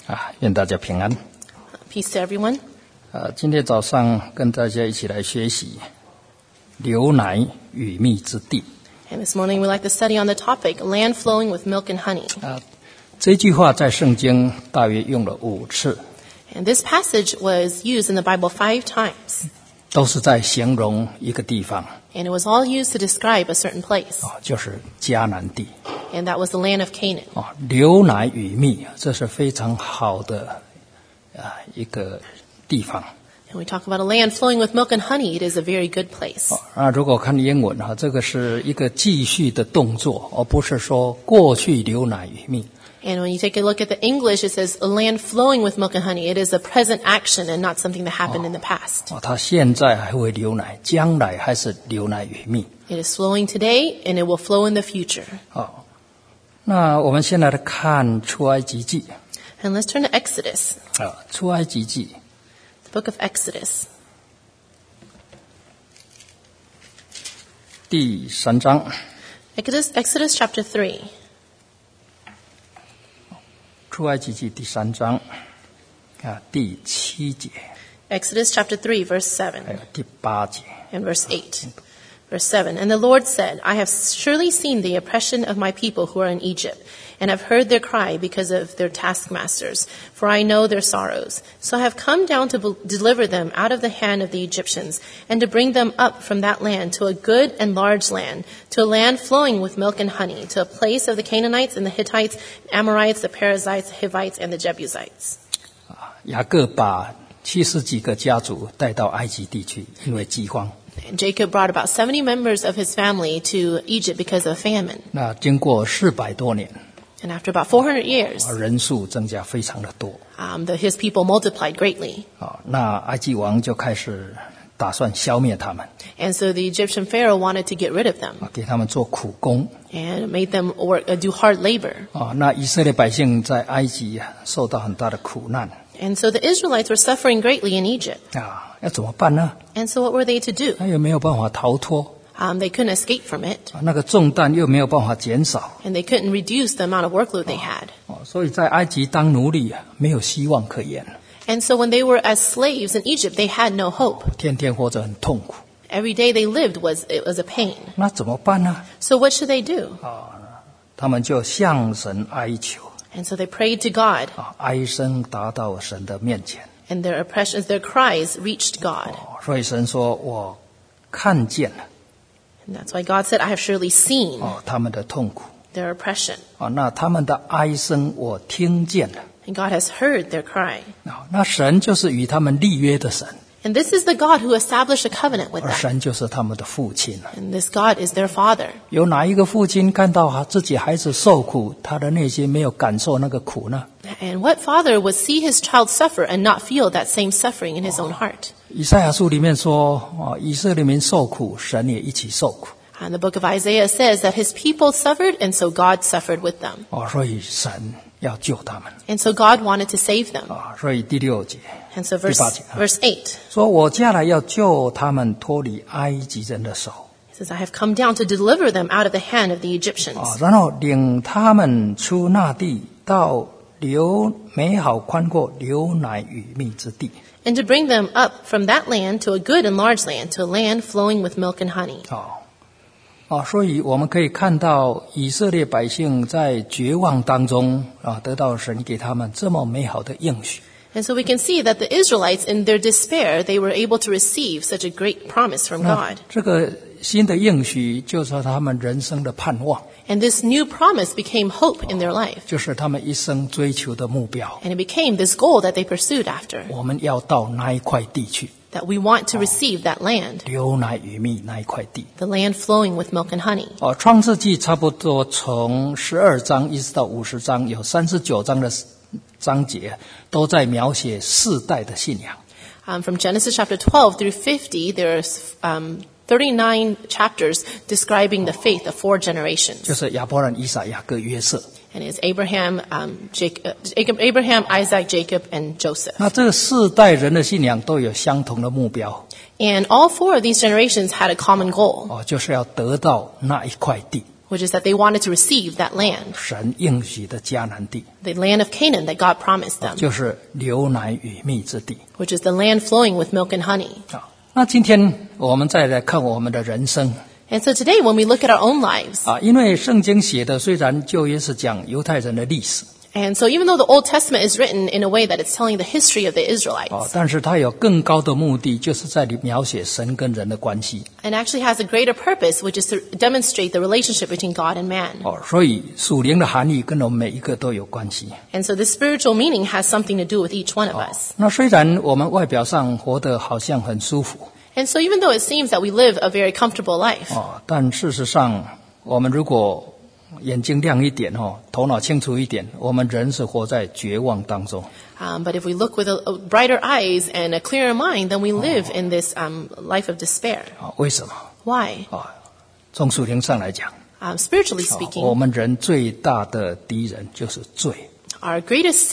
愿大家平安。 Peace to everyone. 今天早上跟大家一起来学习流奶与蜜之地。 And this morning we'd like to study on the topic, land flowing with milk and honey. 这句话在圣经大约用了5次。 And this passage was used in the Bible 5 times. 都是在形容一个地方。 And it was all used to describe a certain place. 就是迦南地。 And that was the land of Canaan. 流奶与蜜，这是非常好的一个地方。 And we talk about a land flowing with milk and honey. It is a very good place. 如果看英文这个是一个继续的动作，而不是说过去流奶与蜜。 And when you take a look at the English, it says a land flowing with milk and honey. It is a present action and not something that happened in the past. 它现在还会流奶，将来还是流奶与蜜。 It is flowing today, and it will flow in the future. 那我们先来看出埃及记。 And let's turn to Exodus. 出埃及记 The book of Exodus. 第3章。 Exodus chapter 3. 出埃及记第3章第7节。 Exodus chapter 3, verse 7. 还有第8节。 And verse 8. Verse 7. And the Lord said, I have surely seen the oppression of my people who are in Egypt, and have heard their cry because of their taskmasters, for I know their sorrows. So I have come down to deliver them out of the hand of the Egyptians, and to bring them up from that land to a good and large land, to a land flowing with milk and honey, to a place of the Canaanites and the Hittites, the Amorites, the Perizzites, the Hivites, and the Jebusites. 雅各把70几个家族带到埃及地去，因为饥荒。 And Jacob brought about 70 members of his family to Egypt because of famine. 那经过400多年。 And after about 400 years, 人数增加非常的多。 his people multiplied greatly. 那埃及王就开始打算消灭他们。 And so the Egyptian Pharaoh wanted to get rid of them. 给他们做苦工。 And made them do hard labor. 那以色列百姓在埃及受到很大的苦难。 And so the Israelites were suffering greatly in Egypt. 要怎么办呢？ And so what were they to do? 他又没有办法逃脱。 They couldn't escape from it. 那个重担又没有办法减少。 And they couldn't reduce the amount of workload they had. 所以在埃及当奴隶没有希望可言。 And so when they were as slaves in Egypt, they had no hope. 天天活着很痛苦。 Every day they lived was a pain. 那怎么办呢？ So what should they do? 他们就向神哀求。 And so they prayed to God. 哀声达到神的面前。 And their oppressions, their cries reached God. 所以神说我看见了。 And that's why God said, I have surely seen 他们的痛苦。 their oppression. 那他们的哀声我听见了。 And God has heard their cry. 那神就是与他们立约的神。 And this is the God who established a covenant with 而 them. 神就是他们的父亲。 And this God is their father. 有哪一个父亲看到自己孩子受苦，他的内心没有感受那个苦呢？ And what father would see his child suffer and not feel that same suffering in his own heart? 以赛亚书里面说，以色列民受苦，神也一起受苦。 And the book of Isaiah says that his people suffered, and so God suffered with them. 所以神要救他们。 And so God wanted to save them. 所以第6节。 And so verse 8. 说我将来要救他们脱离埃及人的手。 He says, I have come down to deliver them out of the hand of the Egyptians. 然后领他们出那地，到美好宽阔流奶与蜜之地。 And to bring them up from that land to a good and large land, to a land flowing with milk and honey. 所以我们可以看到以色列百姓在绝望当中得到神给他们这么美好的应许。 And so we can see that the Israelites, in their despair, they were able to receive such a great promise from God. 这个新的应许就是他们人生的盼望。 And this new promise became hope in their life. 就是他们一生追求的目标。 And it became this goal that they pursued after. 我们要到那一块地去。 That we want to receive that land. 流奶与蜜那一块地。 The land flowing with milk and honey. 创世纪差不多从12章一直到50章，有39章的章节都在描写世代的信仰。 From Genesis chapter 12 through 50, there's 39 chapters describing the faith of 4 generations. 就是亚伯兰、以撒、雅各、约瑟。 And it's Abraham, Isaac, Jacob, and Joseph. 那这4代人的信仰都有相同的目标。 And all 4 of these generations had a common goal. 就是要得到那一块地。 which is that they wanted to receive that land, 神应许的迦南地， the land of Canaan that God promised them, 就是流奶与蜜之地。 which is the land flowing with milk and honey. 那今天我们再来看我们的人生 And so today when we look at our own lives, 因为圣经写的虽然旧约是讲犹太人的历史 and so even though the Old Testament is written in a way that it's telling the history of the Israelites, 但是它有更高的目的，就是在描写神跟人的关系 and actually has a greater purpose, which is to demonstrate the relationship between God and man. 所以属灵的含义跟我们每一个都有关系 And so this spiritual meaning has something to do with each one of us. 那虽然我们外表上活得好像很舒服 And so even though it seems that we live a very comfortable life, 但事实上我们如果眼睛亮一点头脑清楚一点，我们人是活在绝望当中 but if we look with a brighter eyes and a clearer mind, then we live in this life of despair. 为什么 Why? 从属灵上来讲 Spiritually 我 speaking, 们人最大的敌人就是罪 our greatest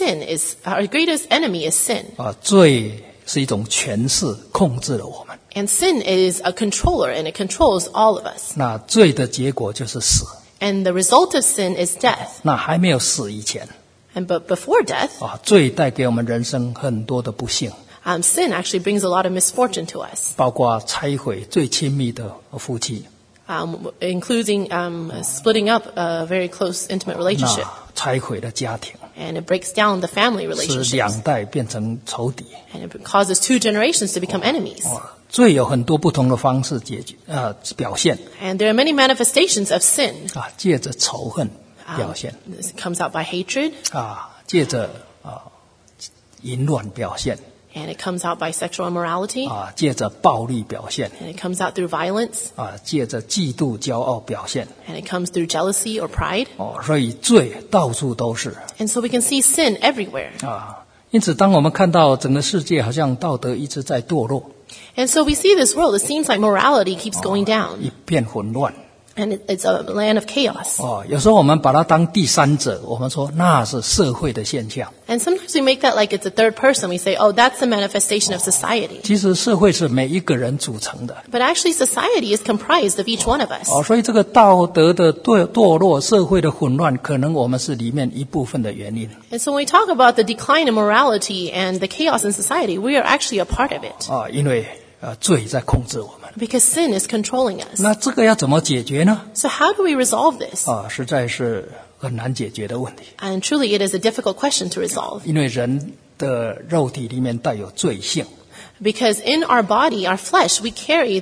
enemy is sin. 罪是一种权势，控制了我们。 And sin is a controller, and it controls all of us. 那罪的结果就是死。 And the result of sin is death. 那还没有死以前， But before death, 罪带给我们人生很多的不幸， sin actually brings a lot of misfortune to us, 包括拆毁最亲密的夫妻， including splitting up a very close, intimate relationship. 拆毁了家庭， And it breaks down the family 使 relationships. 两代变成仇敌。 And it causes two generations to become enemies. 罪有很多不同的方式表现 And there are many manifestations of sin. 借着仇恨表现 This comes out by hatred, 借着淫乱表现 and it comes out by sexual immorality, 借着暴力表现 and it comes out through violence, 借着嫉妒骄傲表现 and it comes through jealousy or pride. 所以罪到处都是 And so we can see sin everywhere. 因此当我们看到整个世界好像道德一直在堕落 And so we see this world, it seems like morality keeps going down, 一片混乱 and it's a land of chaos. 有时候我们把它当第三者，我们说那是社会的现象。 And sometimes we make that like it's a third person. We say, oh, that's the manifestation of society. 其实社会是每一个人组成的 But actually society is comprised of each one of us. 所以这个道德的堕落，社会的混乱，可能我们是里面一部分的原因 And so when we talk about the decline in morality and the chaos in society, we are actually a part of it. 因为罪在控制我们。 Because sin is controlling us. 那这个要怎么解决呢？ So how do we resolve this? 实在是很难解决的问题， And truly it is a difficult question to resolve. 因为人的肉体里面带有罪性。 Because in our body, our flesh, we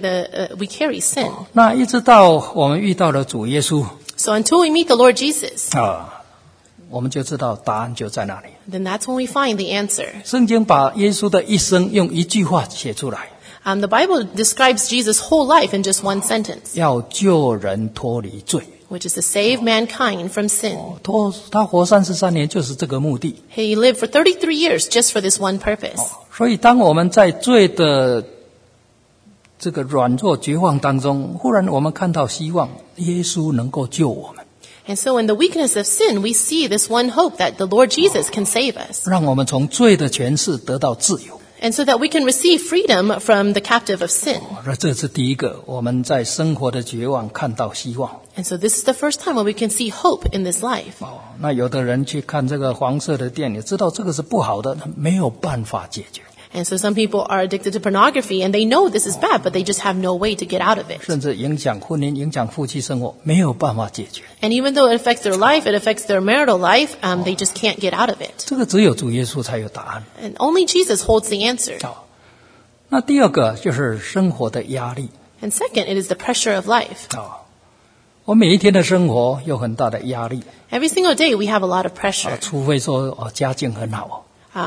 carry sin. 那一直到我们遇到了主耶稣 So until we meet the Lord Jesus, 我们就知道答案就在那里。 then that's when we find the answer. 圣经把耶稣的一生用一句话写出来， The Bible describes Jesus' whole life in just one sentence, 要救人脱离罪。 which is to save mankind from sin. 他活33年就是这个目的。 He lived for 33 years just for this one purpose. 所以当我们在罪的这个软弱绝望当中，忽然我们看到希望，耶稣能够救我们， And so in the weakness of sin, we see this one hope that the Lord Jesus can save us. 让我们从罪的权势得到自由。 And so that we can receive freedom from the captive of sin. 这是第一个，我们在生活的绝望看到希望。 And so this is the first time when we can see hope in this life. 那有的人去看这个黄色的电影，知道这个是不好的，没有办法解决。 And so some people are addicted to pornography and they know this is bad, but they just have no way to get out of it. 甚至影响婚姻、影响夫妻生活，没有办法解决。 And even though it affects their life, it affects their marital life, they just can't get out of it. 这个只有主耶稣才有答案。 And only Jesus holds the answer. 那第二个就是生活的压力。 And second, it is the pressure of life. 我每一天的生活有很大的压力。 Every single day we have a lot of pressure. 除非说家境很好。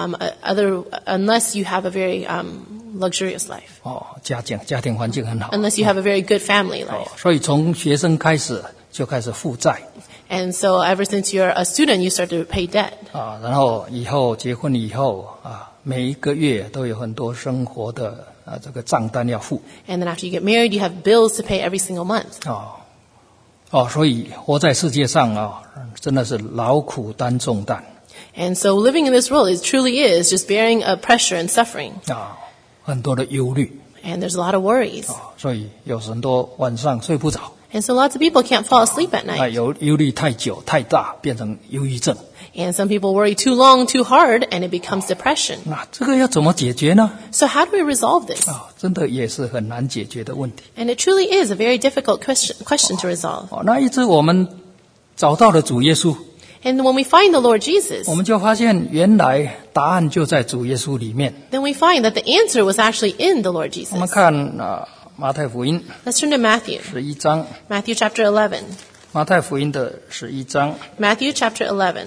Unless you have a very luxurious life. 家庭环境很好。 Unless you have a very good family life. 所以从学生开始就开始负债。 And so ever since you're a student, you start to pay debt. 然后以后结婚以后每一个月都有很多生活的这个账单要付。 And then after you get married, you have bills to pay every single month. 所以活在世界上真的是劳苦担重担。 And so living in this world, it truly is just bearing a pressure and suffering. 很多的忧虑。 And there's a lot of worries. 所以有很多晚上睡不着。 And so lots of people can't fall asleep at 啊， night. 忧虑太久太大，变成忧郁症。 And some people worry too long, too hard, and it becomes depression. 那这个要怎么解决呢？ So how do we resolve this? 啊，真的也是很难解决的问题。 And it truly is a very difficult question to resolve. 哦，那一直我们找到了主耶稣， And when we find the Lord Jesus, 我们就发现原来答案就在主耶稣里面。 then we find that the answer was actually in the Lord 我们 Jesus. 看马太福音 Let's turn to Matthew. 11章， Matthew chapter 11. 马太福音的11章 Matthew chapter 11.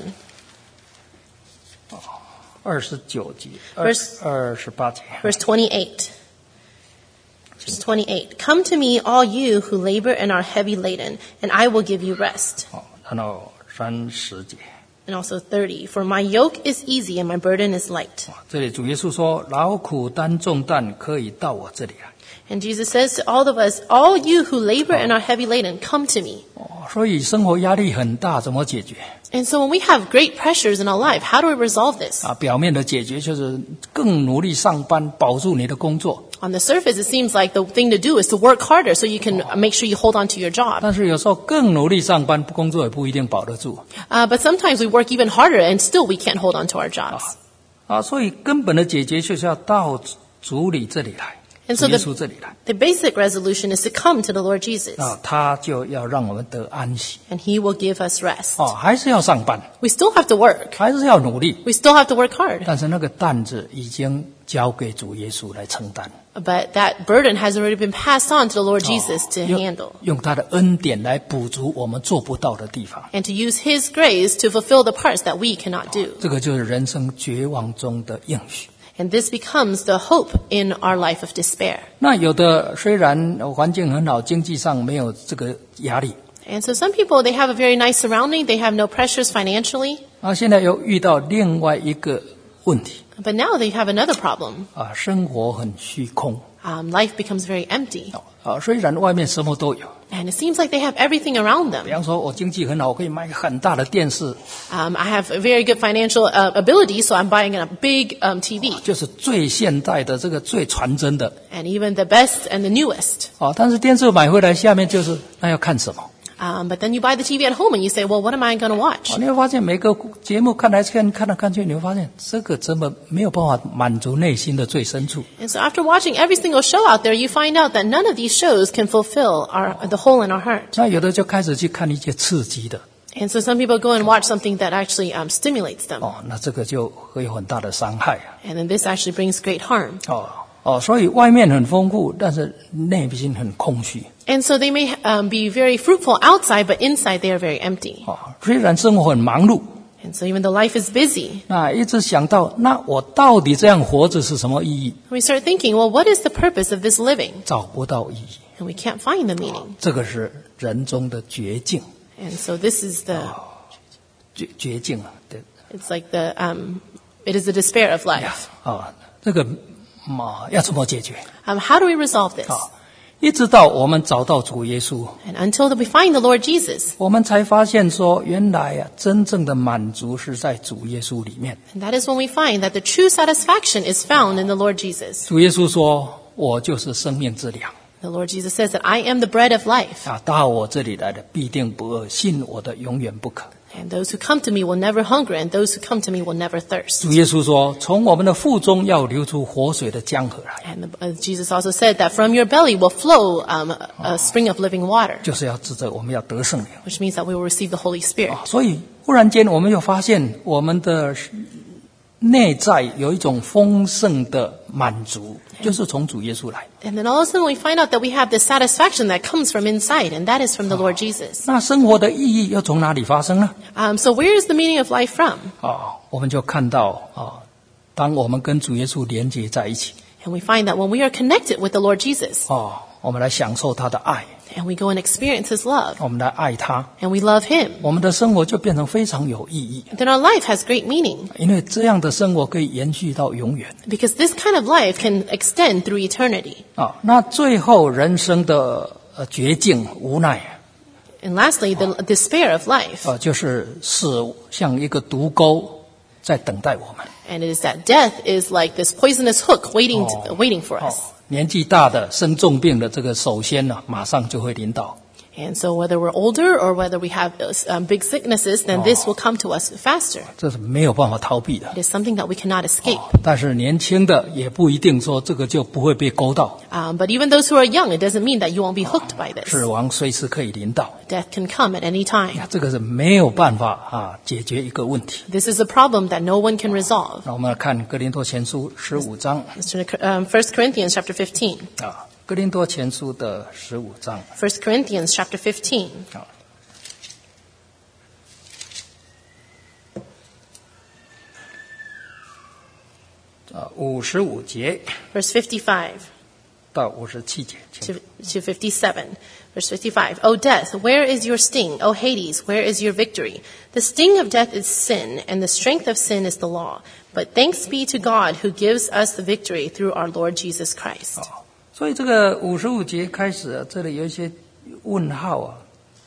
29节、 Verse- 28节。 Verse 28. Verse 28. Come to me, all you who labor and are heavy laden, and I will give you rest. 哦，然后30节。 And also 30. For my yoke is easy and my burden is light. 这里主耶稣说：“劳苦担重担，可以到我这里来。” And Jesus says to all of us, all you who labor and are heavy laden, come to me. 哦，所以生活压力很大，怎么解决？ And so when we have great pressures in our life, how do we resolve this? 啊，表面的解决就是更努力上班，保住你的工作。 On the surface, it seems like the thing to do is to work harder so you can make sure you hold on to your job. 但是有时候更努力上班，工作也不一定保得住。 But sometimes we work even harder and still we can't hold on to our jobs. 啊，所以根本的解决就是要到主里这里来， And 主 so 耶稣这里来。 the basic resolution is to come to the Lord Jesus, 啊，他就要让我们得安息。 and He will give us rest. 哦，还是要上班， We still have to work. 还是要努力， We still have to work hard. 但是那个担子已经交给主耶稣来承担。 But that burden has already been passed on to the Lord Jesus to 用 handle, 用他的恩典来补足我们做不到的地方。 and to use His grace to fulfill the parts that we cannot do. 这个就是人生绝望中的应许。 And this becomes the hope in our life of despair. 那有的虽然环境很好，经济上没有这个压力， And so some people, they have a very nice surrounding, they have no pressures financially, 啊，现在又遇到另外一个问题 but now they have another problem. 啊，生活很虚空 Life becomes very empty. 啊，虽然外面什么都有， And it seems like they have everything around 比 them. 方说我经济很好，我可以买很大的电视， I have a very good financial ability, so I'm buying a big TV. 就是最现代的这个最传真的 And even the best and the newest. 啊，但是电视买回来下面就是那要看什么？ But then you buy the TV at home and you say, well, what am I going to watch? 你会发现每个节目看来看来看去，你会发现这个根本没有办法满足内心的最深处。 And so after watching every single show out there, you find out that none of these shows can fulfill the hole in our heart. 那有的就开始去看一些刺激的， And so some people go and watch something that actually stimulates them. 哦，那这个就会有很大的伤害啊。 And then this actually brings great harm. 所以外面很丰富，但是内心很空虚。 And so they may be very fruitful outside, but inside they are very empty. 虽然生活很忙碌， And so even though life is busy, 那一直想到，那我到底这样活着是什么意义？ we start thinking, well, what is the purpose of this living? 找不到意义， And we can't find the meaning. 这个是人中的绝境， And so this is 绝境啊，对 it's like it is the despair of life. 这个要怎么解决？ How do we resolve this? 一直到我们找到主耶稣， And until we find the Lord Jesus, 我们才发现说，原来真正的满足是在主耶稣里面。 and that is when we find that the true satisfaction is found in the Lord Jesus. 主耶稣说：“我就是生命之粮 The Lord Jesus says that I am the bread of life, 啊，到我这里来的必定不饿，信我的永远不渴。” and those who come to me will never hunger, and those who come to me will never thirst. 主耶稣说：“从我们的腹中要流出活水的江河来。” And Jesus also said that from your belly will flow a spring of living water, 就是要指着我们要得圣灵。 which means that we will receive the Holy Spirit. 所以忽然间我们又发现我们的内在有一种丰盛的满足，就是从主耶稣来。 And then all of a sudden we find out that we have this satisfaction that comes from inside, and that is from the Lord Jesus. 那生活的意义又从哪里发生呢？ So where is the meaning of life from? 我们就看到当我们跟主耶稣连接在一起， And we find that when we are connected with the Lord Jesus, 我们来享受他的爱， and we go and experience His love, 我们来爱他， and we love Him, 我们的生活就变成非常有意义。 then our life has great meaning, 因为这样的生活可以延续到永远。 because this kind of life can extend through eternity. 那最后人生的绝境无奈， And lastly, the despair of life, 就是死像一个毒钩在等待我们。 and it is that death is like this poisonous hook waiting for us. 年纪大的生重病的这个首先马上就会临到。 And so whether we're older or whether we have big sicknesses, then this will come to us faster. 这是没有办法逃避的。 It is something that we cannot escape. 但是年轻的也不一定说这个就不会被勾到， But even those who are young, it doesn't mean that you won't be hooked by this. 死亡随时可以临到。 Death can come at any time. 这个是没有办法解决一个问题。 This is a problem that no one can resolve. 那我们来看哥林多前书15章 Let's turn to 1 Corinthians chapter 15. 哥林多前书的15章 1 Corinthians chapter 15. 55节 Verse 55 到57节。 to 57. Verse 55. O death, where is your sting? O Hades, where is your victory? The sting of death is sin, and the strength of sin is the law. But thanks be to God who gives us the victory through our Lord Jesus Christ. 所以这个55节开始这里有一些问号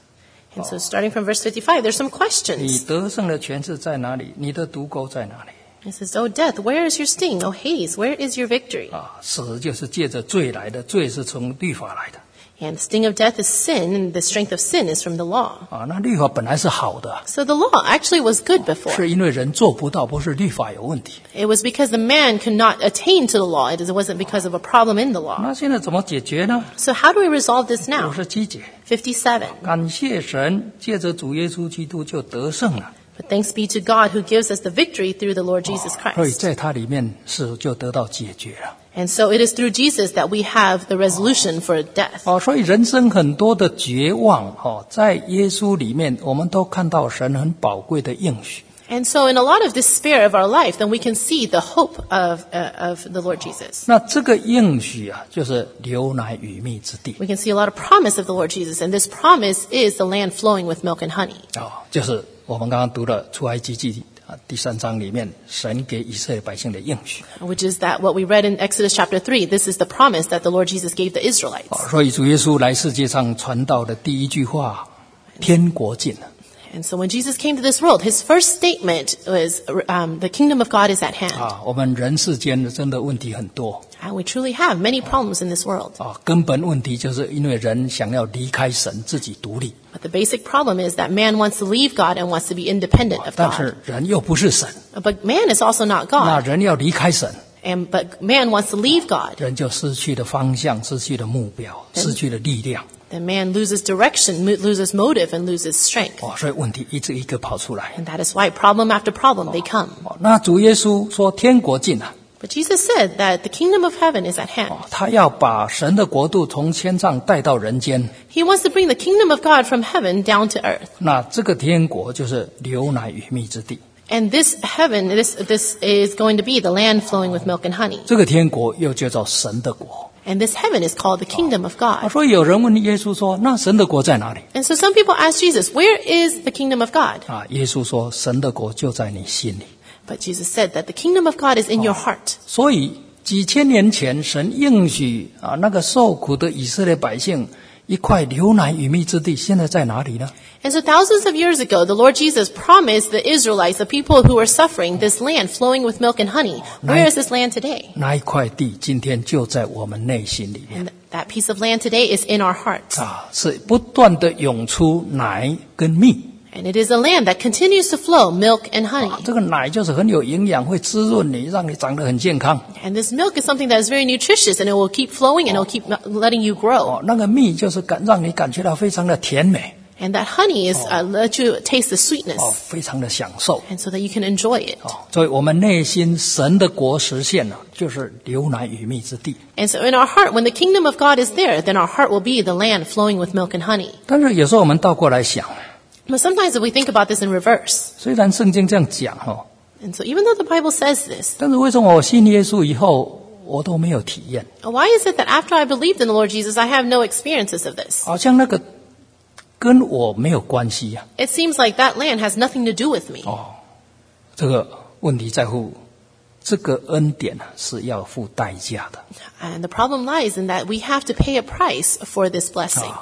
And so starting from verse 55, there's some 你 questions. 得胜的权势在哪里？你的毒钩在哪里？ It says, O death, where is your sting? O Hades, where is your victory? 死就是借着罪来的，罪是从律法来的 And the sting of death is sin, and the strength of sin is from the law. 那律法本来是好的， So the law actually was good before. 是因为人做不到，不是律法有问题。 It was because the man could not attain to the law. It wasn't because of a problem in the law. 那现在怎么解决呢？ So how do we resolve this now? 57节， 57. 感谢神，借着主耶稣基督就得胜了。 But thanks be to God who gives us the victory through the Lord Jesus 所以 Christ. 在它里面是就得到解决了。 And so it is through Jesus that we have the resolution for death. 所以人生很多的绝望在耶稣里面，我们都看到神很宝贵的应许。 And so in a lot of despair of our life, then we can see the hope of the Lord Jesus. 那这个应许就是流奶与蜜之地 We can see a lot of promise of the Lord Jesus. And this promise is the land flowing with milk and honey. 就是我们刚刚读的出埃及记第3章里面，神给以色列百姓的应许。 Which is that what we read in Exodus chapter 3, this is the promise that the Lord Jesus gave the Israelites. 所以主耶稣来世界上传道的第一句话，天国近了。 And so when Jesus came to this world, his first statement was, the kingdom of God is at hand. 我们人世间真的问题很多 And we truly have many problems in this world. 根本问题就是因为人想要离开神，自己独立， But the basic problem is that man wants to leave God and wants to be independent of 但 God. 是人又不是神， But man is also not 那 God. 人要离开神， But man wants to leave God. 人就失去了方向，失去了目标，失去了力量。 Then man loses direction, loses motive, and loses strength. 所以问题一个一个跑出来。 And that is why problem after problem they come. 那主耶稣说天国近了， But Jesus said that the kingdom of heaven is at hand. 他要把神的国度从天上带到人间。 He wants to bring the kingdom of God from heaven down to earth. 那这个天国就是流奶与蜜之地， And this heaven, this is going to be the land flowing with milk and honey. 这个天国又叫做神的国。 And this heaven is called the kingdom of God. 所以有人问耶稣说：“那神的国在哪里 And so some people ask Jesus, where is the kingdom of God?？” 耶稣说：“神的国就在你心里。 But Jesus said that the kingdom of God is in your heart. ” 所以几千年前，神应许那个受苦的以色列百姓一块流奶与蜜之地，现在在哪里呢？ And so thousands of years ago, the Lord Jesus promised the Israelites, the people who were suffering, this land flowing with milk and honey. Where is this land today? 那一块地今天就在我们内心里面 And that piece of land today is in our hearts. 是不断的涌出奶跟蜜。 And it is a land that continues to flow milk and honey. 这个奶就是很有营养，会滋润你，让你长得很健康。 And this milk is something that is very nutritious, and it will keep flowing and it will keep letting you grow. 那个蜜就是让你感觉到非常的甜美， And that honey is let you taste the sweetness, 非常的享受。 and so that you can enjoy it. 所以我们内心神的国实现了，就是流奶与蜜之地。 And so in our heart, when the kingdom of God is there, then our heart will be the land flowing with milk and honey. 但是有时候我们倒过来想， But sometimes if we think about this in reverse, 虽然圣经这样讲 and so even though the Bible says this, 但是为什么我信耶稣以后，我都没有体验？ why is it that after I believed in the Lord Jesus, I have no experiences of this? 好像那个跟我没有关系呀。 It seems like that land has nothing to do with me. 这个问题在乎，这个恩典是要付代价的。 And the problem lies in that we have to pay a price for this blessing.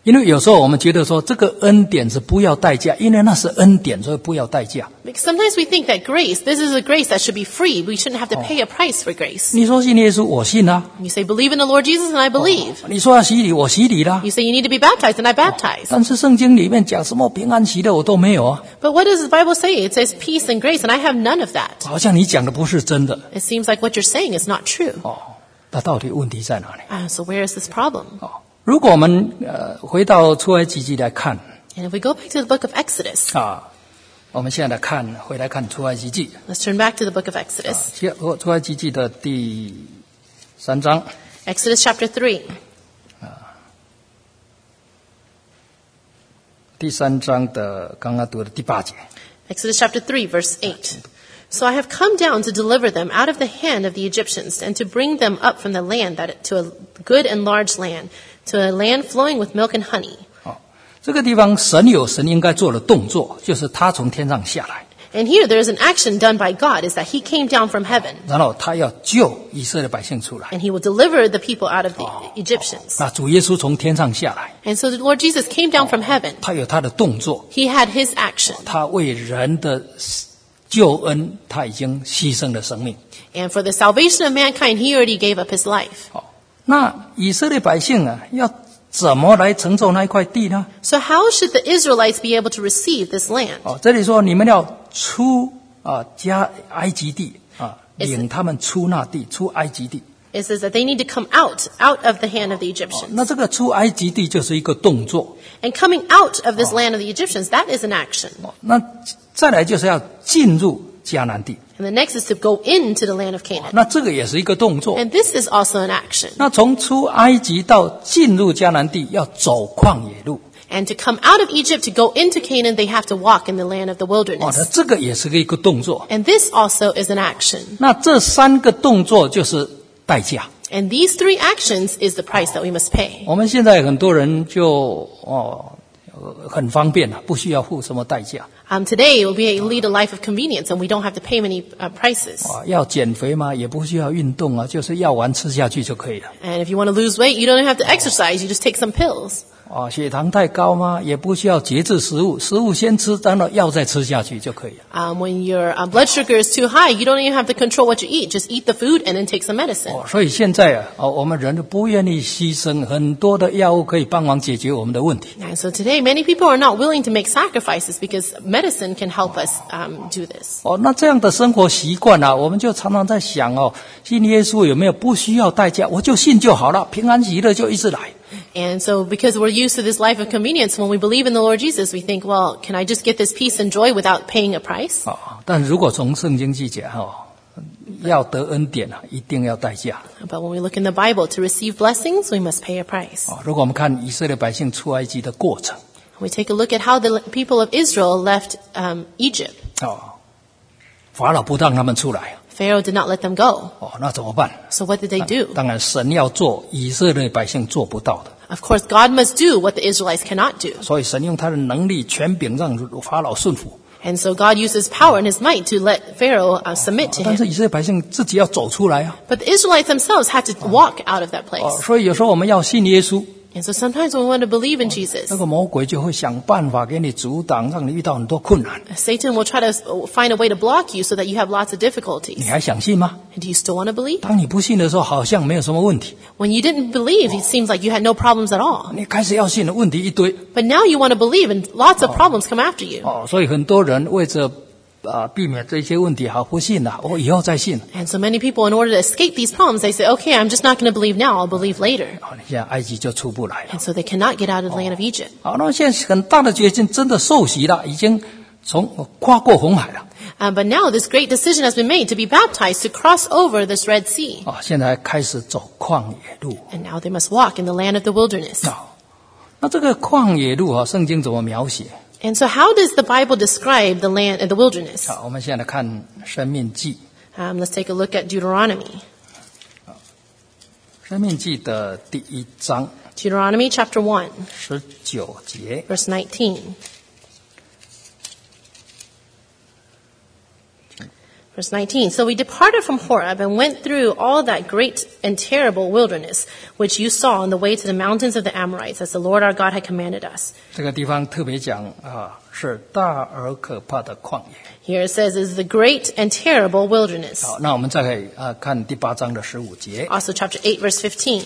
因为有时候我们觉得说这个恩典是不要代价，因为那是恩典，所以不要代价。 Because sometimes we think that this is a grace that should be free. We shouldn't have to pay a price for grace. 你说信耶稣，我信啊。 You say, believe in the Lord Jesus, and I believe. 你说要洗礼，我洗礼啦。 You say you need to be baptized, and I baptize. 但是圣经里面讲什么平安喜乐我都没有啊， But what does the Bible say? It says peace and grace, and I have none of that. 好像你讲的不是真的。 It seems like what you're saying is not true. 那到底问题在哪里？ So where is this problem? 如果我们回到出埃及记来看 And if we go back to the book of Exodus, 我们现在回来看出埃及记。 let's turn back to the book of Exodus. 出埃及记的第3章。 Exodus chapter 3. 第3章的刚刚读的第8节。 Exodus chapter 3, verse 8. So I have come down to deliver them out of the hand of the Egyptians and to bring them up from the land to a good and large land, to a land flowing with milk and honey. 这个地方神应该做的动作，就是他从天上下来， And here there is an action done by God, is that he came down from heaven 然后他要救以色列百姓出来。 and he will deliver the people out of the Egyptians. 那主耶稣从天上下来， And so the Lord Jesus came down from heaven. 他有他的动作， He had his action. 他为人的救恩，他已经牺牲了生命。 And for the salvation of mankind, he already gave up his life. 那以色列百姓要怎么来承受那一块地呢？ So how should the Israelites be able to receive this land? 这里说你们要出加埃及地领他们出那地，出埃及地。 It says that they need to come out of the hand of the Egyptians. 那这个出埃及地就是一个动作。 And coming out of this land of the Egyptians, that is an action. 那再来就是要进入迦南地， And the next is to go into the land of Canaan. 那这个也是一个动作。 And this is also an action. 那从出埃及到进入迦南地，要走旷野路。 And to come out of Egypt to go into Canaan, they have to walk in the land of the 那 wilderness. 这个也是一个动作。 And this also is an action. 那这3个动作就是代价。 And these 3 actions is the price that we must pay. 我们现在很多人就很方便了，不需要付什么代价。 Today, we lead a life of convenience, and we don't have to pay many prices. 要减肥嘛，也不需要运动啊，就是药丸吃下去就可以了。 And if you want to lose weight, you don't even have to exercise. You just take some pills. 血糖太高吗？也不需要节制食物，食物先吃，然后药再吃下去就可以了。 When your blood sugar is too high, you don't even have to control what you eat. Just eat the food and then take some medicine. 所以现在我们人不愿意牺牲很多的药物，可以帮忙解决我们的问题。 And so today, many people are not willing to make sacrifices because medicine can help us do this. 那这样的生活习惯我们就常常在想信耶稣有没有不需要代价，我就信就好了，平安喜乐就一直来。 And so because we're used to this life of convenience, when we believe in the Lord Jesus, we think, well, can I just get this peace and joy without paying a price? 但如果从圣经记讲要得恩典一定要代价。 But when we look in the Bible, to receive blessings, we must pay a price. 如果我们看以色列百姓出埃及的过程， We take a look at how the people of Israel left Egypt. 法老不让他们出来， Pharaoh did not let them go. 那怎么办？ So what did they do? 当然，神要做以色列百姓做不到的， Of course, God must do what the Israelites cannot do. 所以神用他的能力、权柄让法老顺服。 And so God uses power and his might to let Pharaoh submit to 但是 him. 以色列百姓自己要走出来 But the Israelites themselves had to walk out of that place. 所以有时候我们要信耶稣， And so sometimes when we want to believe in Jesus, 那个魔鬼就会想办法给你阻挡，让你遇到很多困难。 Satan will try to find a way to block you so that you have lots of 你 difficulties. 还想信吗？ And do you still want to believe? 当你不信的时候，好像没有什么问题。 When you didn't believe, it seems like you had no problems at all. 你开始要信的问题一堆。 But now you want to believe and lots of problems come after you. 所以很多人为着避免这些问题，好不信了，我以后再信。 And so many people, in order to escape these problems, they say, okay, I'm just not going to believe now, I'll believe later. 你现在埃及就出不来了。 And so they cannot get out of the land of Egypt. 那现在很大的决心真的受洗了，已经跨过红海了。 But now this great decision has been made to be baptized, to cross over this Red Sea. 现在开始走旷野路。 And now they must walk in the land of the wilderness. 那这个旷野路圣经怎么描写？ And so how does the Bible describe the land, the wilderness? 我们现在看申命记。 Let's take a look at Deuteronomy. 申命记的第1章 Deuteronomy chapter 1, 19节。 verse 19. Verse 19, so we departed from Horeb and went through all that great and terrible wilderness, which you saw on the way to the mountains of the Amorites, as the Lord our God had commanded us. 这个地方特别讲是大而可怕的旷野。 Here it says is the great and terrible wilderness. 好，那我们再可以看第8章的15节。 Also chapter 8, verse 15.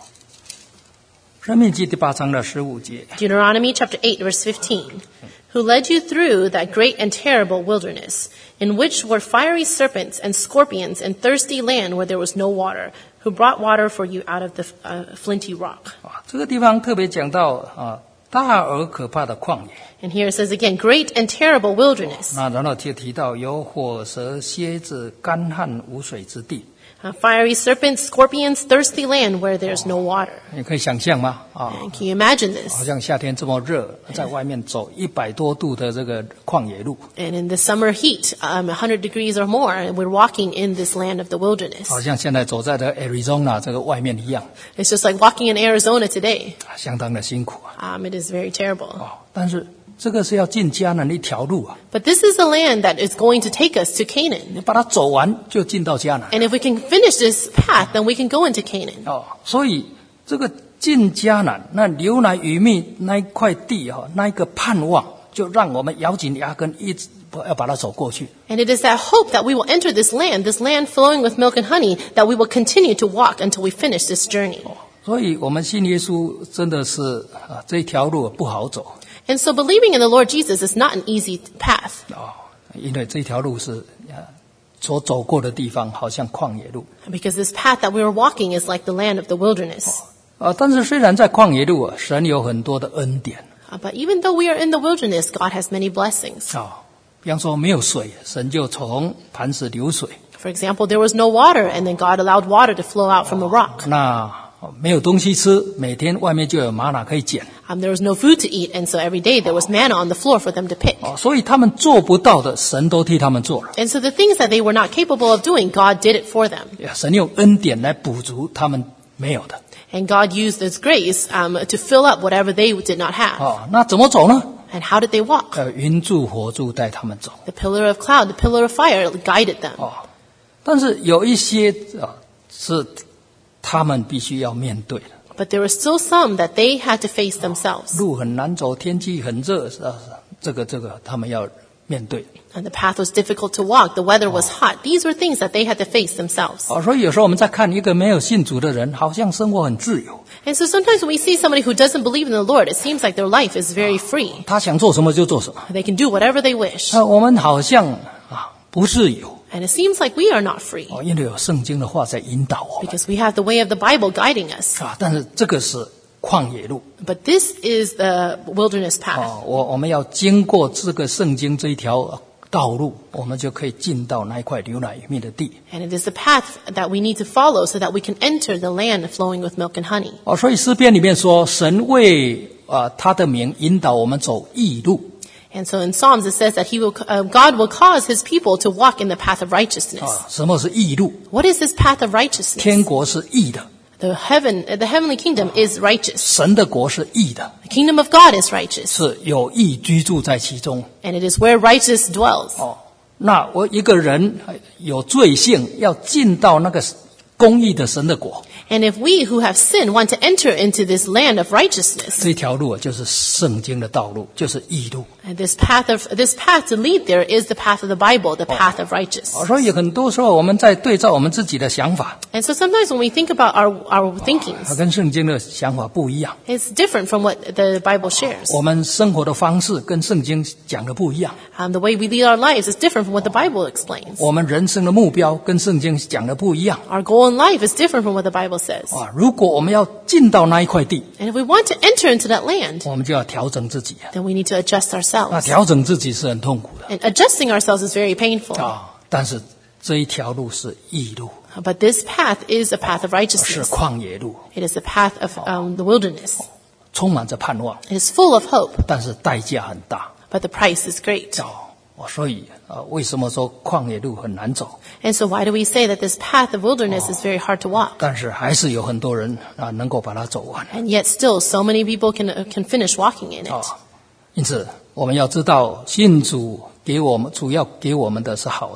申命记第8章的15节。 Deuteronomy chapter 8, verse 15. Who led you through that great and terrible wilderness, in which were fiery serpents and scorpions and thirsty land where there was no water, who brought water for you out of the flinty rock. 这个地方特别讲到大而可怕的旷野。 And here it says again, great and terrible wilderness. 那然后就提到有火蛇、蝎子、干旱无水之地。 Fiery serpents, scorpions, thirsty land where there's no water. 你可以想象吗？ And can you imagine 好 this? 像夏天这么热，在外面走100多度的这个旷野路， And in the summer heat, 100 degrees or more, and we're walking in this land of the wilderness. 好像现在走在这 Arizona 这个外面一样， It's just like walking in Arizona today. 相当的辛苦啊。 It is very terrible. 但是这个是要进迦南的一条路啊， But this is a land that is going to take us to Canaan. 你把它走完就进到迦南。 And if we can finish this path, then we can go into Canaan. 所以这个进迦南，那流奶与蜜那一块地那一个盼望，就让我们咬紧牙根，一直要把它走过去。 And it is that hope that we will enter this land flowing with milk and honey, that we will continue to walk until we finish this journey. 所以我们信耶稣真的是这条路不好走。 And so believing in the Lord Jesus is not an easy path. 因为这条路是所走过的地方好像旷野路。 Because this path that we are walking is like the land of the wilderness. 但是虽然在旷野路神有很多的恩典。 But even though we are in the wilderness, God has many blessings. 比方说没有水，神就从磐石流水。 For example, there was no water, and then God allowed water to flow out from a rock. 那没有东西吃，每天外面就有玛瑙可以捡。 There was no food to eat, and so every day there was manna on the floor for them to pick. 所以他们做不到的，神都替他们做了。 And so the things that they were not capable of doing, God did it for them. 神用恩典来补足他们没有的。 And God used His grace to fill up whatever they did not have. 那怎么走呢？ And how did they walk? 云柱火柱带他们走。 The pillar of cloud, the pillar of fire guided them. 但是有一些是他们必须要面对的。 But there were still some that they had to face themselves. 路很难走，天气很热，这个他们要面对。 And the path was difficult to walk. The weather was hot. These were things that they had to face themselves. 所以有时候我们在看一个没有信主的人，好像生活很自由。 And so sometimes when we see somebody who doesn't believe in the Lord, it seems like their life is very free. 他想做什么就做什么。 They can do whatever they wish. 我们好像不自由。 And it seems like we are not free. 因为有圣经的话在引导我们。 Because we have the way of the Bible guiding us. 但是这个是旷野路。 But this is the wilderness path. 我们要经过这个圣经这一条道路，我们就可以进到那一块流奶与蜜的地。 And it is the path that we need to follow so that we can enter the land flowing with milk and honey. 所以诗篇里面说，神为他的名引导我们走义路。 And so in Psalms it says that God will cause His people to walk in the path of righteousness. 什么是义路？ What is this path of righteousness? 天国是义的。 The heavenly kingdom is righteous. 神的国是义的。 The kingdom of God is righteous. 是有义居住在其中。 And it is where righteousness dwells. 那我一个人有罪性，要进到那个公义的神的国。 And if we who have sinned want to enter into this land of righteousness, 这条路就是圣经的道路，就是义路。 and this path to lead there is the path of the Bible, the path of righteousness. 所以很多时候我们在对照我们自己的想法， And so sometimes when we think about our thinkings, 跟圣经的想法不一样。 it's different from what the Bible shares. 我们生活的方式跟圣经讲的不一样。 The way we lead our lives is different from what the Bible explains. 我们人生的目标跟圣经讲的不一样。 Our goal in life is different from what the Bible says. 如果我们要进到那一块地， And if we want to enter into that land, 我们就要调整自己。 then we need to adjust 那 ourselves. 调整自己是很痛苦的。 And adjusting ourselves is very painful. 但是这一条路是义路， But this path is a path of 是 righteousness. 旷野路， It is the path of the wilderness. 充满着盼望， It is full of hope, 但是代价很大。 but the price is great. 所以为什么说旷野路很难走？ And so why do we say that this path of wilderness is very hard to walk? 但是还是有很多人能够把它走完。 And yet still so many people can finish walking in it. 因此我们要知道，信主给我们主要给我们的是好的，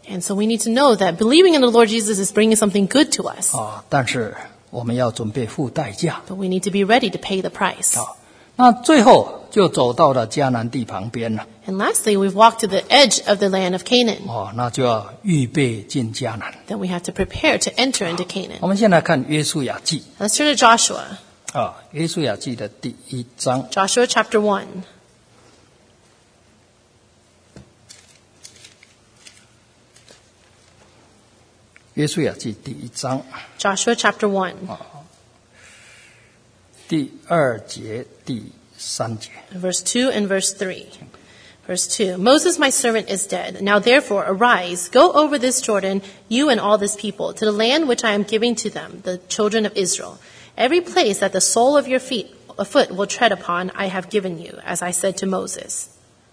And so we need to know that believing in the Lord Jesus is bringing something good to us. 但是我们要准备付代价。 But we need to be ready to pay the price. 那最后就走到了迦南地旁边了。 And lastly, we've walked to the edge of the land of Canaan. 那就要预备进迦南。 Then we have to prepare to enter into Canaan. 我们先来看约书亚记 Let's turn to Joshua. 约书亚记的第1章。 Joshua chapter 1. 约书亚记第1章 Joshua chapter 1. 第2节第3节。 Verse 2 and verse 3. Verse 2, Moses my servant is dead. Now therefore arise, go over this Jordan, you and all this people, to the land which I am giving to them, the children of Israel. Every place that the sole of your foot will tread upon, I have given you, as I said to Moses.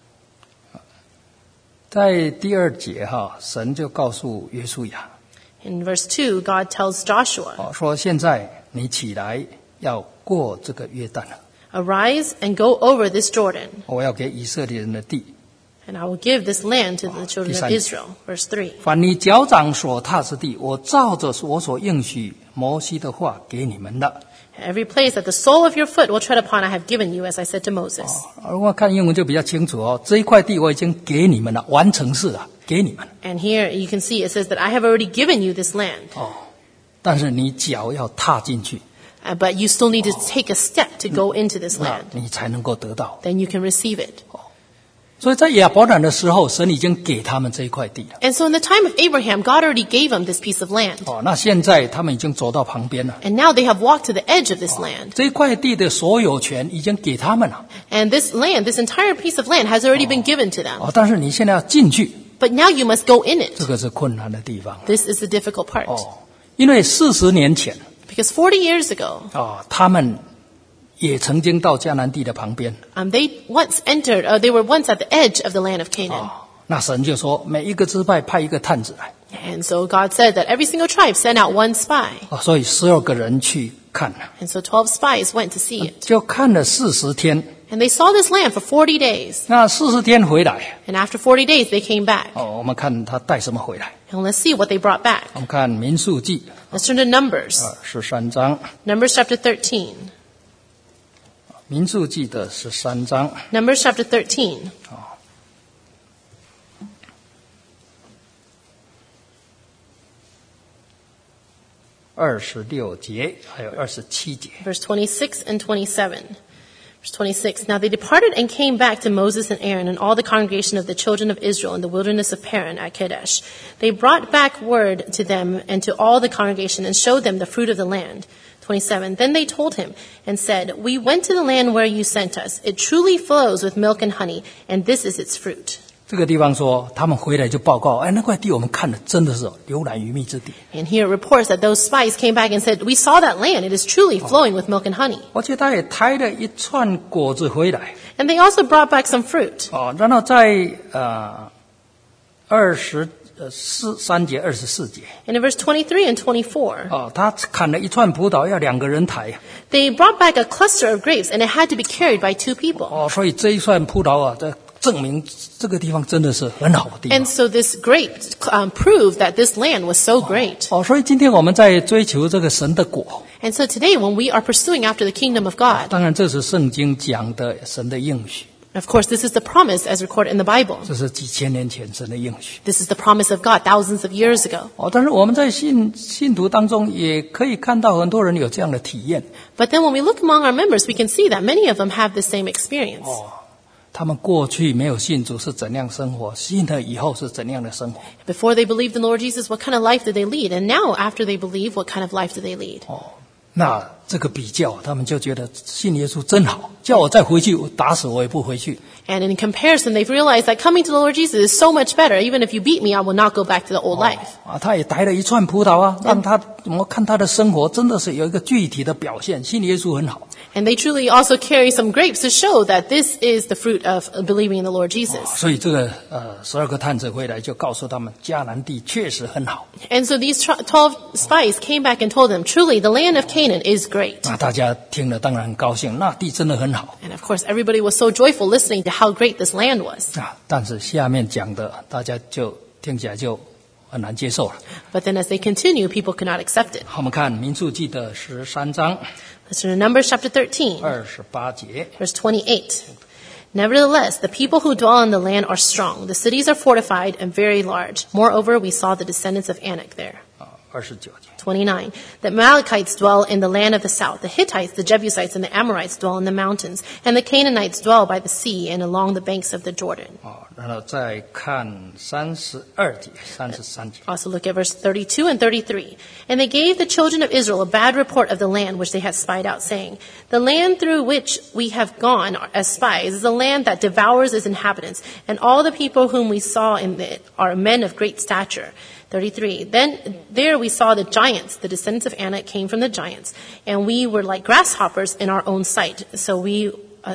在第2节神就告诉约书亚 In verse 2, God tells Joshua, 说现在你起来要过这个约旦了， Arise and go over this Jordan, 我要给以色列人的地， and I will give this land to the children of Israel. Verse 3. 凡你脚掌所踏之地，我照着我所应许摩西的话给你们的。 Every place that the sole of your foot will tread upon, I have given you, as I said to Moses. 如果看英文就比较清楚这一块地我已经给你们了，完成式了，给你们。 And here you can see it says that I have already given you this land. 但是你脚要踏进去， But you still need to take a step to go into this 那 land. 你才能够得到。 Then you can receive it. 所以在亚伯兰的时候，神已经给他们这一块地了。 And so in the time of Abraham, God already gave them this piece of land. 那现在他们已经走到旁边了， And now they have walked to the edge of this land. 这一块地的所有权已经给他们了。 And this land, this entire piece of land has already been given to them. 但是你现在要进去， But now you must go in 这 it. 个是困难的地方。 This is the difficult part. 因为40年前 Because 40 years ago, 他们也曾经到迦南地的旁边。 they were once at the edge of the land of Canaan. 那神就说，每一个支派派一个探子来。 And so God said that every single tribe sent out one spy. 所以12个人去看了， And so 12 spies went to see it. 就看了40天。 And they saw this land for 40 days. 那40天回来， And after 40 days, they came back. 我们看他带什么回来。 And let's see what they brought back. 我们看民数记 Let's turn to Numbers. 13章， Numbers chapter 13. 民数记的13章。 Numbers chapter 13. 26节还有27节。 Verse 26 and 27. Verse 26. Now they departed and came back to Moses and Aaron and all the congregation of the children of Israel in the wilderness of Paran at Kadesh. They brought back word to them and to all the congregation and showed them the fruit of the land. 27. Then they told him and said, We went to the land where you sent us. It truly flows with milk and honey, and this is its fruit. 这个地方说，他们回来就报告，那块地我们看了，真的是流奶与蜜之地。 And here it reports that those spies came back and said, We saw that land. It is truly flowing with milk and honey. 而且他也抬了一串果子回来。 And they also brought back some fruit. 然后在23节、24节， And in verse 23 and 24, 他砍了一串葡萄，要2个人抬。 they brought back a cluster of grapes, and it had to be carried by 2 people. 所以这一串葡萄这证明这个地方真的是很好的地方。 And so this grape proved that this land was so great. 所以今天我们在追求这个神的果。 And so today when we are pursuing after the kingdom of God, 当然这是圣经讲的神的应许， of course this is the promise as recorded in the Bible. 这是几千年前神的应许。 This is the promise of God thousands of years ago. 但是我们在信徒当中也可以看到很多人有这样的体验。 But then when we look among our members, we can see that many of them have the same experience. 他们过去没有信主是怎样生活，信了以后是怎样的生活。 Before they believed in the Lord Jesus, what kind of life did they lead? And now after they believe, what kind of life do they lead? 那这个比较，他们就觉得信耶稣真好，叫我再回去，打死我也不回去。 And in comparison, they've realized that coming to the Lord Jesus is so much better. Even if you beat me, I will not go back to the old life. 他也带了一串葡萄让我看他的生活真的是有一个具体的表现，信耶稣很好。 And they truly also carry some grapes to show that this is the fruit of believing in the Lord Jesus. 所以这个12个探子回来就告诉他们，迦南地确实很好。 And so these 12 spies came back and told them, truly, the land of Canaan is great. 那大家听了当然很高兴，那地真的很好。 And of course, everybody was so joyful listening to how great this land was. 但是下面讲的，大家就听起来就很难接受了。 But then as they continue, people could not accept it. 我们看民数记的13章 Let's turn to Numbers chapter 13, 28节， verse 28. Nevertheless, the people who dwell in the land are strong. The cities are fortified and very large. Moreover, we saw the descendants of Anak there. 29节。 29. The Amalekites dwell in the land of the south. The Hittites, the Jebusites, and the Amorites dwell in the mountains. And the Canaanites dwell by the sea and along the banks of the Jordan. 然后再看32节、33节。 Also look at verse 32 and 33. And they gave the children of Israel a bad report of the land which they had spied out, saying, The land through which we have gone as spies is a land that devours its inhabitants, and all the people whom we saw in it are men of great stature. 33. Then there we saw the giants, the descendants of Anak came from the giants, and we were like grasshoppers in our own sight. So we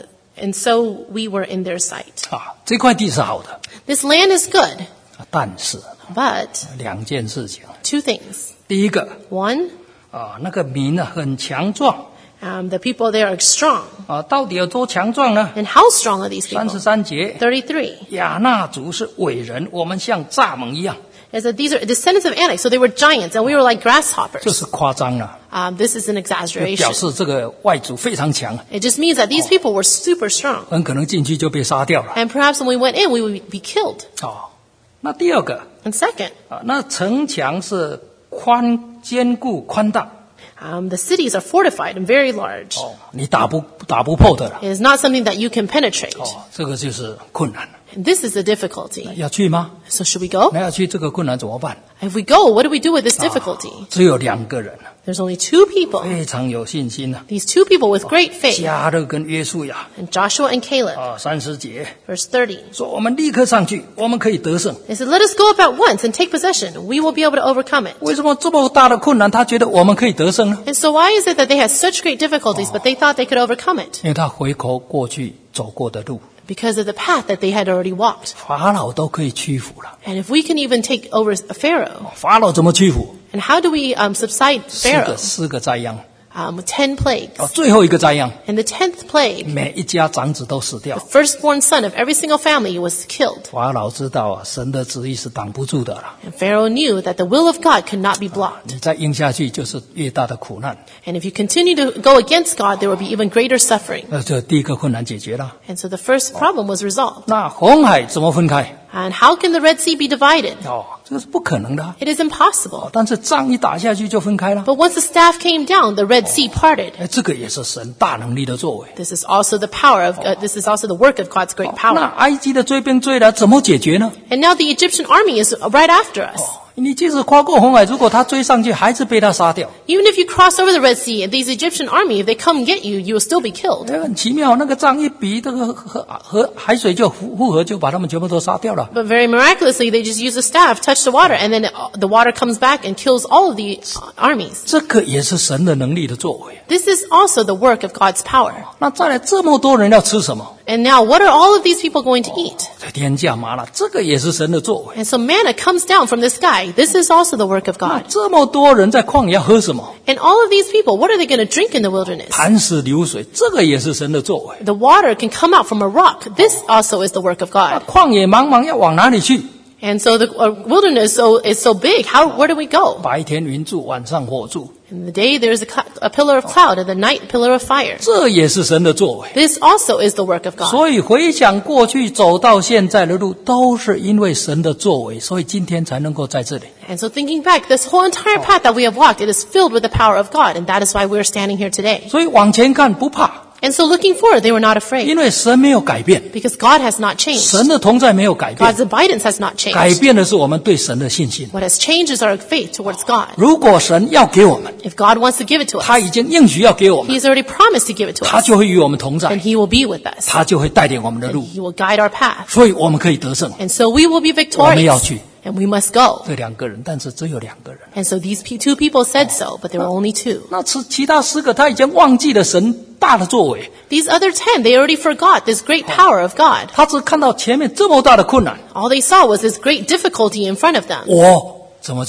were in their sight. 这块地是好的， This land is good, 但是 but 2件事情。 two things. 第一个 One, 那个民很强壮 the people there are strong. 到底有多强壮呢？ And how strong are these people? 33节， 33. 亚纳族是伟人，我们像蚱蜢一样， It said these are descendants of Anak, so they were giants, and we were like 这 grasshoppers. 是夸张了， This is an 表 exaggeration. 示这个外族非常强， It just means that these people were super strong. 很可能进去就被杀掉了。 And perhaps when we went in, we would be killed. 那第二个 And second, 那城墙是坚固宽大， the cities are fortified and very large. 你打不破的了。 It is not something that you can penetrate. 这个就是困难。 And this is the difficulty. 要去吗？ So should we go? 那要去这个困难怎么办？ If we go, what do we do with this difficulty? 只有2个人， There's only two people. 非常有信心啊。 These two people with great faith. 加勒跟约书亚 And Joshua and Caleb. 30节 Verse 30. 说我们立刻上去，我们可以得胜。 They said, let us go up at once and take possession. We will be able to overcome it. 为什么这么大的困难，他觉得我们可以得胜呢？ And so why is it that they had such great difficulties, but they thought they could overcome it? 因为他回头过去走过的路， Because of the path that they had already walked. 法老都可以屈服了。 And if we can even take over Pharaoh, 法老怎么屈服？ and how do we subside Pharaoh? 四个灾殃， 10 plagues. 最后一个灾殃， And the 10th plague, 每一家长子都死掉 the。firstborn son of every single family was killed. 法老知道神的旨意是挡不住的了。 And Pharaoh knew that the will of God could not be blocked. 你再硬下去，就是越大的苦难。 And if you continue to go against God, there will be even greater suffering. 这第一个困难解决了。 And so the first problem was resolved. 那红海怎么分开？ And how can the Red Sea be divided? 这个是不可能的。 It is impossible. 但是仗一打下去就分开了。 But once the staff came down, the Red Sea parted. 这个也是神大能力的作为。 This is also the power of, this is also the work of God's great 那 power. 埃及的追兵追来怎么解决呢？ And now the Egyptian army is right after us. 你即使跨过红海，如果他追上去，还是被他杀掉。 Even if you cross over the Red Sea, these Egyptian army, if they come get you, you will still be killed. 很奇妙，那个杖一比，这个和海水就复合，就把他们全部都杀掉了。 But very miraculously, they just use the staff, touch the water, and then the water comes back and kills all of the armies. 这个也是神的能力的作为。 This is also the work of God's power. 那再来，这么多人要吃什么？ And now, what are all of these people going to eat? 天降玛纳，这个也是神的作为。 And so manna comes down from the sky. This is also the work of 那 God. 这么多人在旷野要喝什么？ And all of these people, what are they going to drink in the wilderness? 磐石流水，这个也是神的作为。 The water can come out from a rock. This also is the work of 那 God. 旷野茫茫要往哪里去？ And so the wilderness is so big. Where do we go? 白天云柱，晚上火柱， In the day there is a pillar of cloud, and the night a pillar of fire. 这也是神的作为。 This also is the work of God. 所以回想过去走到现在的路，都是因为神的作为，所以今天才能够在这里。 And so thinking back, this whole entire path that we have walked, it is filled with the power of God, and that is why we're standing here today. 所以往前看不怕， And so looking forward, they were not afraid, 因为神没有改变， because God has not changed. 神的同在没有改变， God's abidance has not 改 changed. 变的是我们对神的信心。 What has changed is our faith towards God. 如果神要给我们， If God wants to give it to 他 us, 已经应许要给我们， He's already promised to give it to 他 us, 就会与我们同 and 在， He will be with us. 他就会带领我们的 And 路， He will guide our path. 所以我们可以得胜。 And so we will be 我们要 victorious. 去 And we must go. 这2个人，但是只有2个人。 And so these two people said so, but there were only two. 那其他10个他已经忘记了神大的作为， These other 10, they already forgot this great power of God. 他只看到前面这么大的困难， All they saw was this great difficulty in front of them. 我怎么去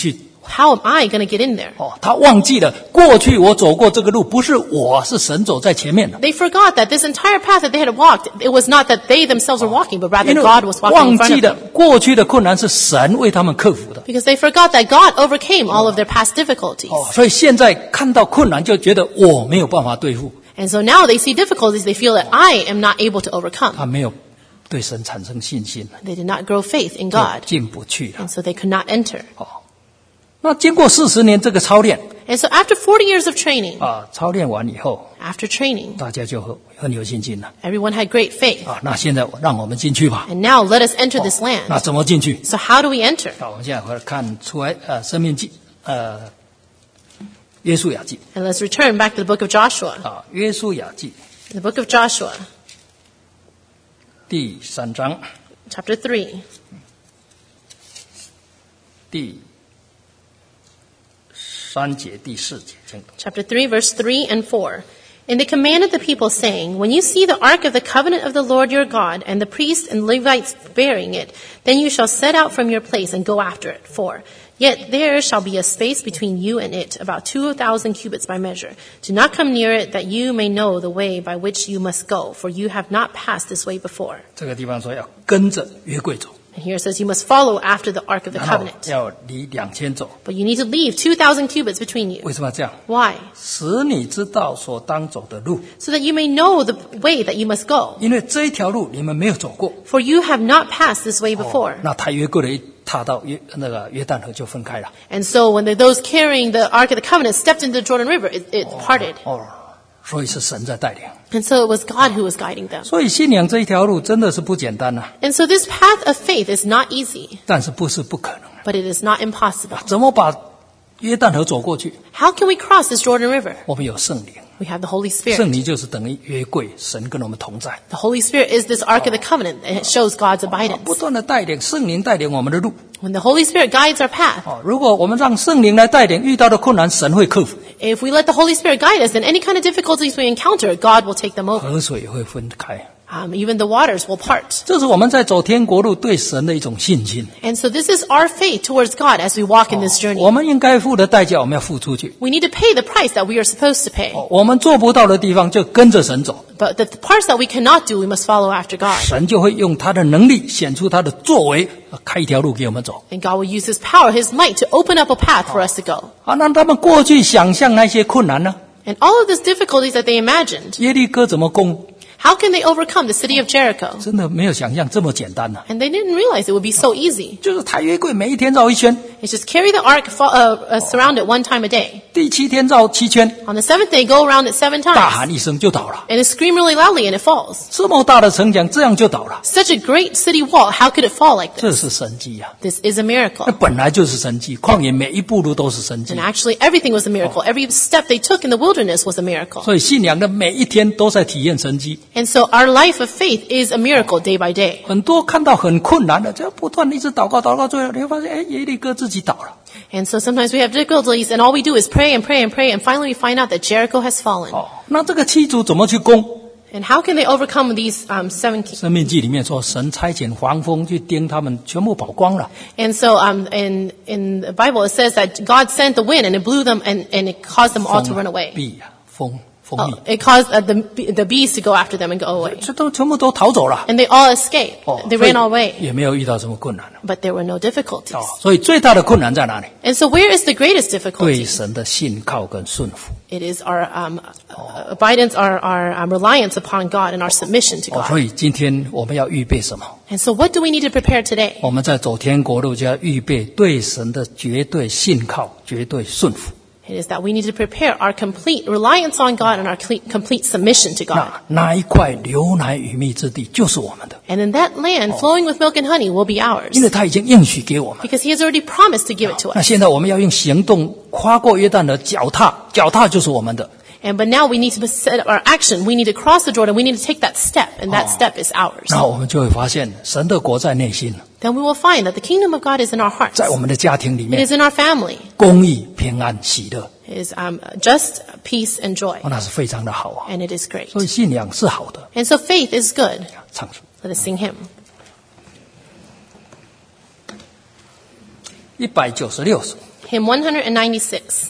How am I going to get in there? 他忘记了过去我走过这个路，不是我，是神走在前面的。 They forgot that this entire path that they had walked, it was not that they themselves were walking, but rather 因为 God was walking 忘 in front 记 of 了 them. 过去的困难是神为他们克服的。 Because they forgot that God overcame all of their past difficulties. 所以现在看到困难就觉得我没有办法对付， And so now they see difficulties, they feel that I am not able to overcome. 他没有对神产生信心， They did not grow faith in 就 God, 进不去了。 and so they could not enter. 那经过40年这个操练 And so after 40 years of training, 操练完以后， after training, 大家就很有信心了。 everyone had great faith. 那现在让我们进去吧。 And now let us enter this 那 land. 怎么进去？ So how do we enter? 我们现在回来看出来生命记约书亚记 And let's return back to the book of Joshua. 约书亚记 The book of Joshua, 第3章 chapter 3, 第3节第4节，请读。 chapter 3, verse 3 and 4. And they commanded the people, saying, When you see the ark of the covenant of the Lord your God, and the priests and Levites bearing it, then you shall set out from your place and go after it. 4. Yet there shall be a space between you and it, about 2,000 cubits by measure. Do not come near it, that you may know the way by which you must go, for you have not passed this way before. 这个地方说要跟着约柜走， And here it says you must follow after the ark of the 然后 covenant. 要离2000走。 But you need to leave 2,000 cubits between you. 为什么要这样？ Why? 使你知道所当走的路， So that you may know the way that you must go. 因为这一条路你们没有走过。 For you have not passed this way before. 那抬约柜的一踏到约旦河就分开了。 And so when those carrying the Ark of the Covenant stepped into the Jordan River, it parted. 所以是神在带领。 And so it was God who was guiding them. 所以信仰这一条路真的是不简单啊， And so this path of faith is not easy, 但是不是不可能。 but it is not impossible. 怎么把约旦河走过去？ How can we cross this Jordan River? 我们有圣灵， We have the Holy Spirit. 圣灵就是等于约柜，神跟我们同在， The Holy Spirit is this Ark of the Covenant, and it shows God's 不 abidance. 断的带领，圣灵带领我们的路。 When the Holy Spirit guides our path, 如果我们让圣灵来带领，遇到的困难神会克服， if we let the Holy Spirit guide us, then any kind of difficulties we encounter, God will take them over. 河水也会分开。 Even the waters will part. 这是我们在走天国路对神的一种信心。 And so this is our faith towards God as we walk in this journey. 我们应该付的代价，我们要付出去。 We need to pay the price that we are supposed to pay. 我们做不到的地方，就跟着神走， But the parts that we cannot do, we must follow after God. 神就会用他的能力显出他的作为，开一条路给我们走。 And God will use His power, His might to open up a path for us to go. 那他们过去想象那些困难呢？ And all of these difficulties that they imagined, 耶利哥怎么攻？ how can they overcome the city of Jericho? 真的没有想象这么简单呢、 And they didn't realize it would be so easy. 就是抬约柜，每一天绕一圈， It's just carry the ark, surround it one time a day. 第7天绕7圈， On the seventh day, go around it 7 大 times. 喊一声就倒了。 And it scream really loudly and it falls. 这么大的城墙，这样就倒了， Such a great city wall, how could it fall like 这 this? 是神迹啊！ This is a 那 miracle. 本来就是神迹，旷野每一步路都是神迹 And。actually, everything was a miracle. Every step they took in the wilderness was a miracle. 所以信仰的每一天都在体验神迹。 And so our life of faith is a miracle day by day. 很多看到很困难的，就不断地一直祷告，最后你会发现，耶利哥自己倒了。 And so sometimes we have difficulties and all we do is pray and pray and pray and finally we find out that Jericho has fallen. 那这个7族怎么去攻？ And how can they overcome these 7 kings? 生命记里面说，神差遣黄蜂去叮他们，全部跑光了。 And so in the Bible it says that God sent the wind and it blew them and it caused them all to run away. 蜜啊，蜂蜜， It caused the bees to go after them and go away. 这都全部都逃走了。 And they all escaped. They 所以 ran away. 也没有遇到什么困难。 But there were no difficulties. 所以最大的困难在哪里？ And so where is the greatest 对 difficulty? 神的信靠跟顺服。 It is our abidance, our reliance upon God and our submission to 所 God. 以今天我们要预备什么？ And so what do we need to prepare today? 我们在走天国路就要预备对神的绝对信靠、绝对顺服。 It is that we need to prepare our complete reliance on God and our complete submission to God. 那一块流奶与蜜之地就是我们的， And in that land, flowing with milk and honey will be 因 ours. 为他已经应许给我们。 Because He has already promised to give it to 那 us. 现在我们要用行动跨过约旦河，脚踏就是我们的。 But now we need to set up our action. We need to cross the Jordan. We need to take that step. And that step is ours. 然后我们就会发现，神的国在内心， Then we will find that the kingdom of God is in our hearts. 在我们的家庭里 It 面， is in our family. 公义、平安、喜乐， It is just peace and joy. 那是非常的好啊。 And it is great. 所以信仰是好的。 And so faith is good. 唱出 Let us sing hymn. 196首。 Hymn 196.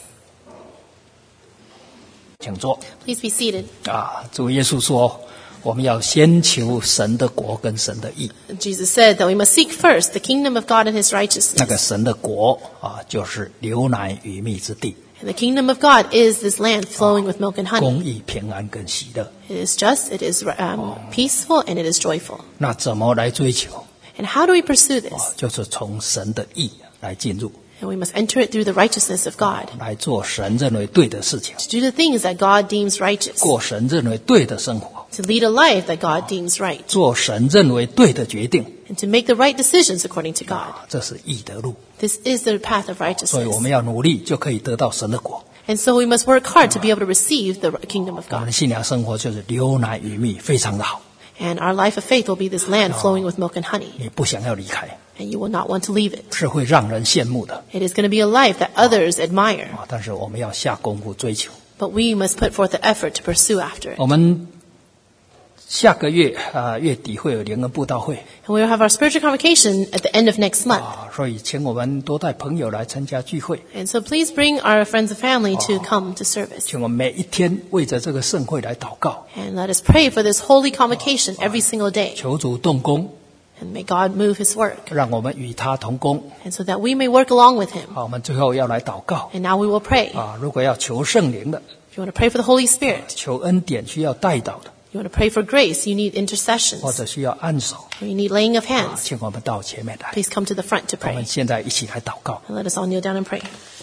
请坐。 Please be seated. 主耶稣说，我们要先求神的国跟神的义。 Jesus said that we must seek first the kingdom of God and his 那 righteousness. 个神的国就是流奶与蜜之地， And the kingdom of God is this land flowing with milk and honey. 公义、平安跟喜乐。 It is just, it is peaceful, and it is joyful. 那怎么来追求？ And how do we pursue this? 就是从神的义来进入， And we must enter it through the righteousness of God. 来做神认为对的事情， To do the things that God deems righteous. 过神认为对的生活， To lead a life that God deems right. 做神认为对的决定。 And to make the right decisions according to God. 这是义的路， This is the path of 所以我 righteousness. 们要努力，就可以得到神的国。 And so we must work hard to be able to receive the kingdom of 我们 God. 的信仰生活就是流奶与蜜，非常的好， And our life of faith will be this land flowing with milk and honey. 你不想要离开， And you will not want to leave it. 是会让人羡慕的 It is going to be a life that others admire. 但是我们要下功夫追求。 But we must put forth the effort to pursue after it. 我们下个月月底会有联合布道会 And we will have our spiritual convocation at the end of next month. 所以请我们多带朋友来参加聚会， And so please bring our friends and family to come to service. 请我们每一天为着这个盛会来祷告， And let us pray for this holy convocation every single day. 求主动工， And may God move his work. 让我们与他同工。 And so that we may work along with him. 我们最后要来祷告 And now we will pray. 如果要求圣灵的， If you want to pray for the Holy Spirit, 求恩典需要带导的， you want to pray for grace, you need 或 intercessions, 者需要按手， or you need laying of hands, 请我们到前面来。 please come to the front to 我们 pray. 现在一起来祷告。 And let us all kneel down and pray.